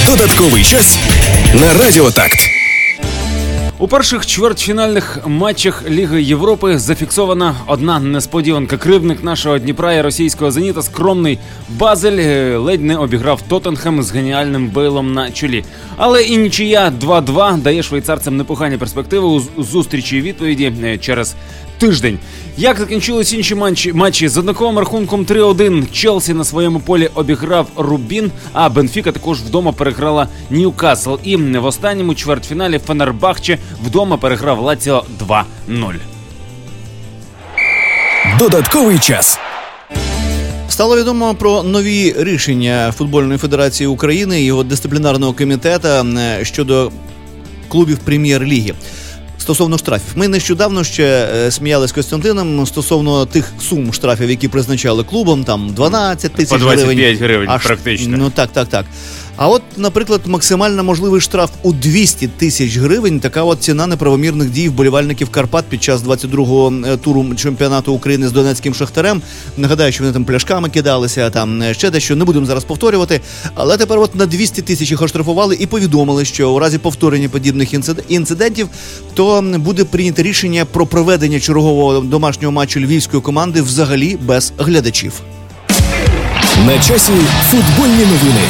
Додатковий час на Радіо Такт. У перших чвертьфінальних матчах Ліги Європи зафіксована одна несподіванка. Кривдник нашого Дніпра і російського «Зеніта» скромний Базель ледь не обіграв Тоттенхем з геніальним Бейлом на чолі. Але і нічия 2-2 дає швейцарцям непогані перспективи у зустрічі відповіді через тиждень. Як закінчились інші матчі? З однаковим рахунком 3-1 Челсі на своєму полі обіграв Рубін, а Бенфіка також вдома переграла Ньюкасл. І в останньому чвертьфіналі Фенербахче вдома переграв Лаціо 2-0. Додатковий час. Стало відомо про нові рішення Футбольної Федерації України і його дисциплінарного комітету щодо клубів Прем'єр-ліги. Стосовно штрафів. Ми нещодавно ще сміялися з Костянтином стосовно тих сум штрафів, які призначали клубам, там 12 тисяч гривень. По 25 гривень практично. Ну так. А от, наприклад, максимально можливий штраф у 200 тисяч гривень, така от ціна неправомірних дій вболівальників Карпат під час 22-го туру чемпіонату України з Донецьким Шахтарем. Нагадаю, що вони там пляшками кидалися, там ще дещо, не будемо зараз повторювати. Але тепер от на 200 тисяч їх оштрафували і повідомили, що у разі повторення подібних інцидентів, то буде прийнято рішення про проведення чергового домашнього матчу львівської команди взагалі без глядачів. На часі футбольні новини.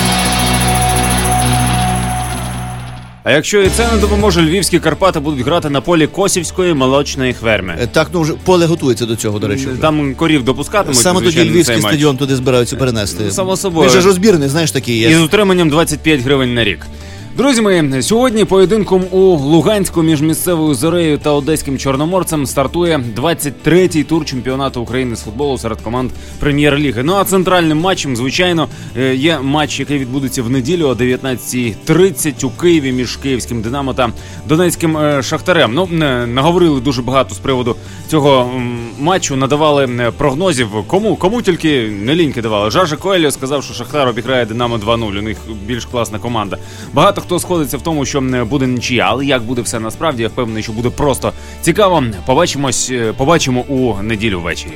А якщо і це не допоможе, львівські Карпати будуть грати на полі Косівської молочної ферми. Так, ну вже поле готується до цього, до речі. Там корів допускатимуть. Саме тоді львівський стадіон туди збираються перенести. Само собою. Він же ж розбірний, знаєш, такий. І з утриманням 25 гривень на рік. Друзі мої, сьогодні поєдинком у Луганську між місцевою «Зорею» та одеським «Чорноморцем» стартує 23-й тур чемпіонату України з футболу серед команд Прем'єр-ліги. Ну а центральним матчем, звичайно, є матч, який відбудеться в неділю о 19:30 у Києві між київським «Динамо» та донецьким «Шахтарем». Ну, наговорили дуже багато з приводу цього матчу, надавали прогнозів. Кому тільки не ліньки давали. Жорже Коельо сказав, що «Шахтар» обіграє «Динамо» 2-0, у них більш класна команда. Багато хто сходиться в тому, що буде нічия, але як буде все насправді, я впевнений, що буде просто цікаво. Побачимо у неділю ввечері.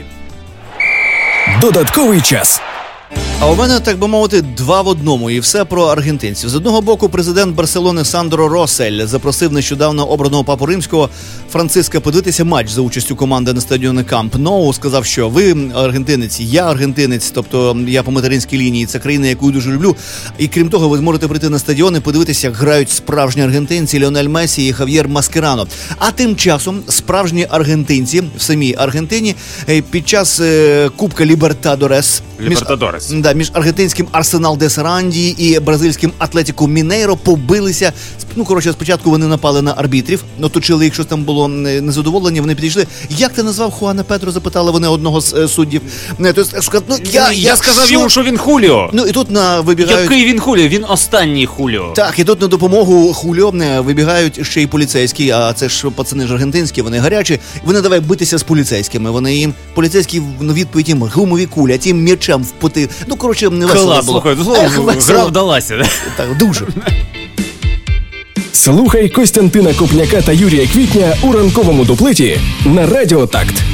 Додатковий час. А у мене, так би мовити, два в одному, і все про аргентинців. З одного боку, президент Барселони Сандро Росель запросив нещодавно обраного папу римського Франциска подивитися матч за участю команди на стадіоні Камп Ноу. Сказав, що ви аргентинець, я аргентинець, тобто я по материнській лінії, це країна, яку я дуже люблю. І крім того, ви зможете прийти на стадіон і подивитися, як грають справжні аргентинці Ліонель Месі і Хав'єр Маскерано. А тим часом справжні аргентинці в самій Аргентині під час Кубка Лібертадорес між аргентинським Арсенал де Саранді і бразильським Атлетіко Мінейро побилися. Ну, коротше, спочатку вони напали на арбітрів, оточили їх, щось там було незадоволені, вони підійшли. Як ти назвав Хуана Педро, запитали вони одного з суддів. Я сказав йому, що він Хуліо. Ну, і тут вибігають... Який він Хуліо? Він останній Хуліо. Так, і тут на допомогу Хуліо вибігають ще й поліцейські, а це ж пацани ж аргентинські, вони гарячі. Вони давай битися з поліцейськими. Вони їм, поліцейські в відповідь їм гумові кулі, а тим м'ячем впоти. Ну, коротше, не весело було. Слухай, гра вдалася. Так, дуже. Слухай Костянтина Копняка та Юрія Квітня у ранковому дуплеті на Радіо Такт.